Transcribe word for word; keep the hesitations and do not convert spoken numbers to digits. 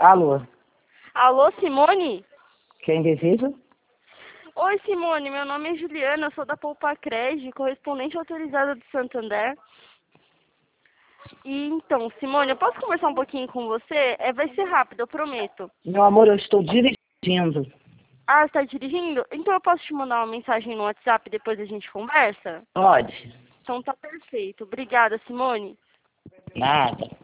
Alô, Alô, Simone? quem deseja? Oi, Simone, meu nome é Juliana, eu sou da Poupa Cred, correspondente autorizada do Santander. E então, Simone, eu posso conversar um pouquinho com você? É, vai ser rápido, eu prometo. Meu amor, eu estou dirigindo. Ah, você está dirigindo? Então eu posso te mandar uma mensagem no WhatsApp e depois a gente conversa? Pode. Então tá perfeito. Obrigada, Simone. Nada.